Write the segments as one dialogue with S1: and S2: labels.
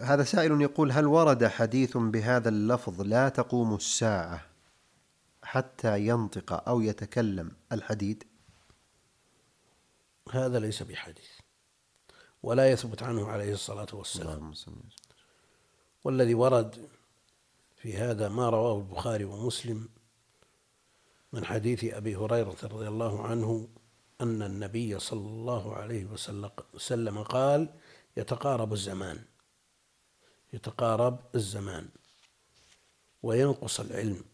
S1: هذا سائل يقول: هل ورد حديث بهذا اللفظ لا تقوم الساعة حتى ينطق أو يتكلم الحديد؟
S2: هذا ليس بحديث ولا يثبت عنه عليه الصلاة والسلام. والذي ورد في هذا ما رواه البخاري ومسلم من حديث أبي هريرة رضي الله عنه أن النبي صلى الله عليه وسلم قال: يتقارب الزمان وينقص العلم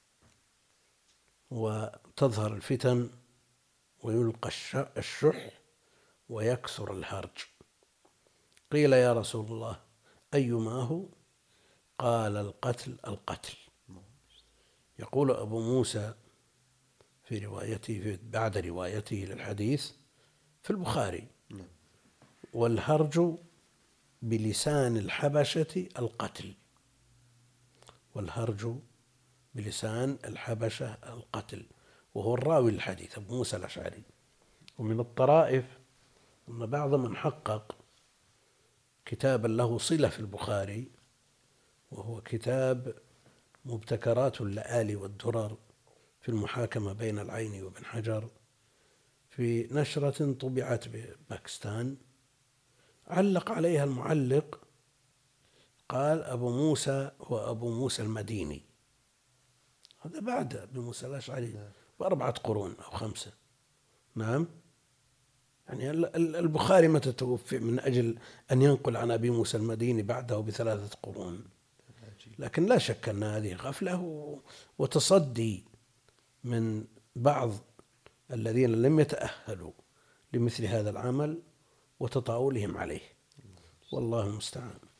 S2: وتظهر الفتن ويلقى الشح ويكثر الهرج. قيل: يا رسول الله أيما هو؟ قال: القتل. يقول أبو موسى في روايته بعد روايته للحديث في البخاري: والهرج بلسان الحبشة القتل. وهو الراوي الحديث أبو موسى الأشعري. ومن الطرائف أن بعض من حقق كتابا له صلة في البخاري، وهو كتاب مبتكرات اللآلي والدرر في المحاكمة بين العين وابن حجر، في نشرة طبعت بباكستان، علق عليها المعلق قال: أبو موسى هو أبو موسى المديني. هذا بعد أبي موسى الأشعري ب4 قرون أو 5. نعم، يعني البخاري متى توفي من أجل أن ينقل عن أبي موسى المديني بعده ب3 قرون؟ لكن لا شك أن هذه غفلة وتصدي من بعض الذين لم يتأهلوا لمثل هذا العمل وتطاولهم عليه، والله المستعان.